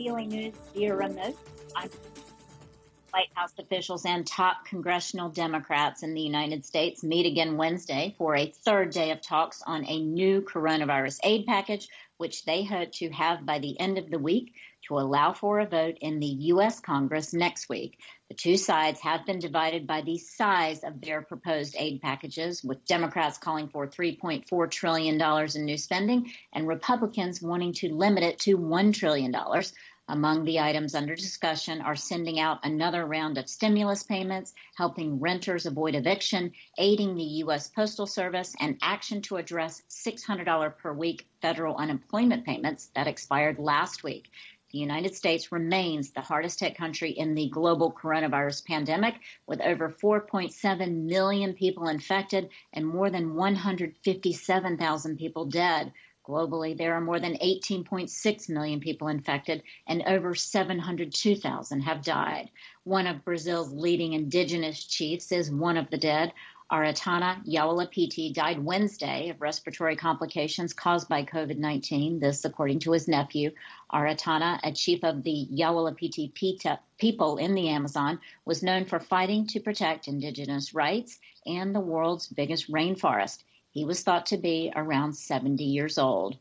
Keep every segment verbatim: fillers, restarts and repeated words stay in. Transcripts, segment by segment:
V O A News via remote. I'm White House officials and top congressional Democrats in the United States meet again Wednesday for a third day of talks on a new coronavirus aid package, which they hope to have by the end of the week to allow for a vote in the U S Congress next week. The two sides have been divided by the size of their proposed aid packages, with Democrats calling for three point four trillion dollars in new spending and Republicans wanting to limit it to one trillion dollars. Among the items under discussion are sending out another round of stimulus payments, helping renters avoid eviction, aiding the U S Postal Service, and action to address six hundred dollars per week federal unemployment payments that expired last week. The United States remains the hardest hit country in the global coronavirus pandemic, with over four point seven million people infected and more than one hundred fifty-seven thousand people dead. Globally, there are more than eighteen point six million people infected and over seven hundred two thousand have died. One of Brazil's leading indigenous chiefs is one of the dead. Aratana Yawalapiti died Wednesday of respiratory complications caused by COVID nineteen, this according to his nephew. Aratana, a chief of the Yawalapiti people in the Amazon, was known for fighting to protect indigenous rights and the world's biggest rainforest. He was thought to be around seventy years old.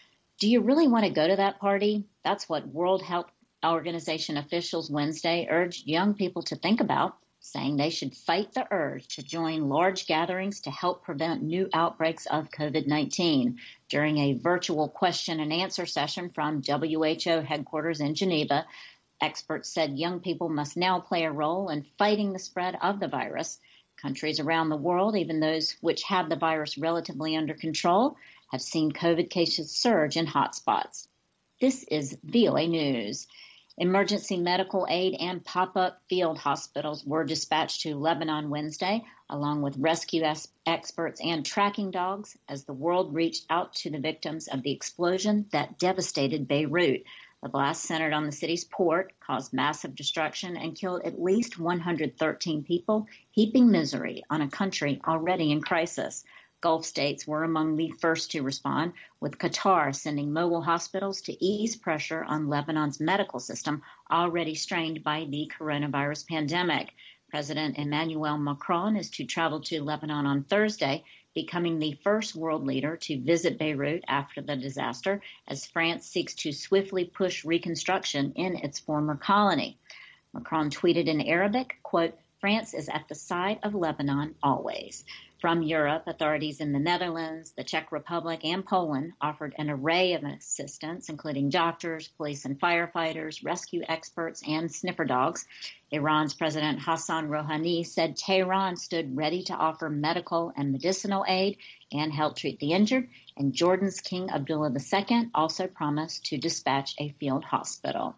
Do you really want to go to that party? That's what World Health Organization officials Wednesday urged young people to think about, saying they should fight the urge to join large gatherings to help prevent new outbreaks of COVID nineteen. During a virtual question and answer session from W H O headquarters in Geneva, experts said young people must now play a role in fighting the spread of the virus. Countries around the world, even those which have the virus relatively under control, have seen COVID cases surge in hotspots. This is V O A News. Emergency medical aid and pop-up field hospitals were dispatched to Lebanon Wednesday, along with rescue experts and tracking dogs, as the world reached out to the victims of the explosion that devastated Beirut. The blast centered on the city's port, caused massive destruction, and killed at least one hundred thirteen people, heaping misery on a country already in crisis. Gulf states were among the first to respond, with Qatar sending mobile hospitals to ease pressure on Lebanon's medical system, already strained by the coronavirus pandemic. President Emmanuel Macron is to travel to Lebanon on Thursday, becoming the first world leader to visit Beirut after the disaster, as France seeks to swiftly push reconstruction in its former colony. Macron tweeted in Arabic, quote, "France is at the side of Lebanon always." From Europe, authorities in the Netherlands, the Czech Republic, and Poland offered an array of assistance, including doctors, police and firefighters, rescue experts, and sniffer dogs. Iran's President Hassan Rouhani said Tehran stood ready to offer medical and medicinal aid and help treat the injured, and Jordan's King Abdullah the Second also promised to dispatch a field hospital.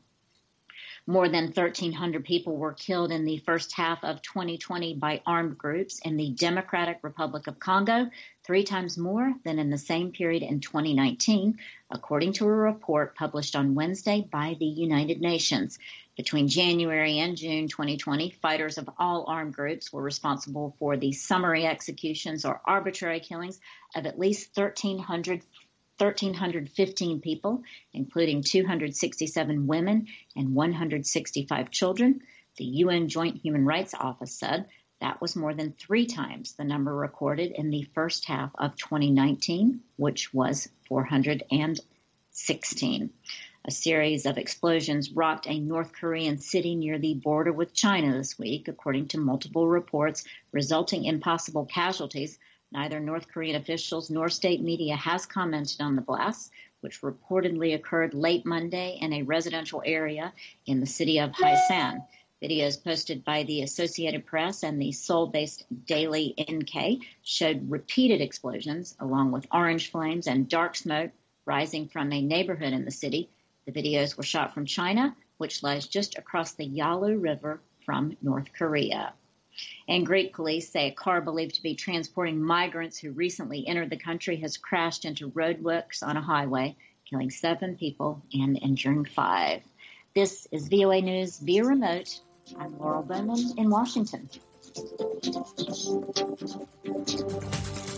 More than thirteen hundred people were killed in the first half of twenty twenty by armed groups in the Democratic Republic of Congo, three times more than in the same period in twenty nineteen, according to a report published on Wednesday by the United Nations. Between January and June twenty twenty, fighters of all armed groups were responsible for the summary executions or arbitrary killings of at least thirteen hundred one thousand three hundred fifteen people, including two hundred sixty-seven women and one hundred sixty-five children. The U N Joint Human Rights Office said that was more than three times the number recorded in the first half of twenty nineteen, which was four hundred sixteen. A series of explosions rocked a North Korean city near the border with China this week, according to multiple reports, resulting in possible casualties. Neither North Korean officials nor state media has commented on the blasts, which reportedly occurred late Monday in a residential area in the city of Hyesan. Videos posted by the Associated Press and the Seoul-based Daily N K showed repeated explosions, along with orange flames and dark smoke rising from a neighborhood in the city. The videos were shot from China, which lies just across the Yalu River from North Korea. And Greek police say a car believed to be transporting migrants who recently entered the country has crashed into roadworks on a highway, killing seven people and injuring five. This is V O A News via remote. I'm Laurel Bowman in Washington.